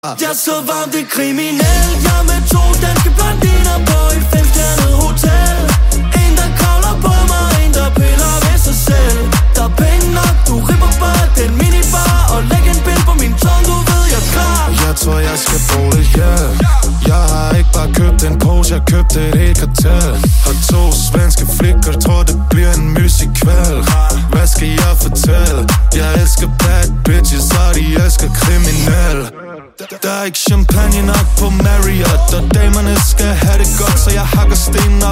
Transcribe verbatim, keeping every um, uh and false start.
Jeg så varmt det kriminel. Jeg med to danske blondiner på et femstjernet hotel. En der kravler på mig, en der piller ved sig selv. Der er penge nok, du ripper bare den minibar. Og læg en bind på min tongue, du ved jeg er klar. Jeg tror jeg skal bruge det, yeah. Jeg har ikke bare købt en pose, jeg købte et helt kartel. Har to svenske flikker, tror det bliver en musical. Hvad skal jeg fortælle? Jeg elsker bad bitches, og de elsker kriminel. Der er ikke champagne nok på Marriott, og damerne skal have det godt, så jeg hakker stenen op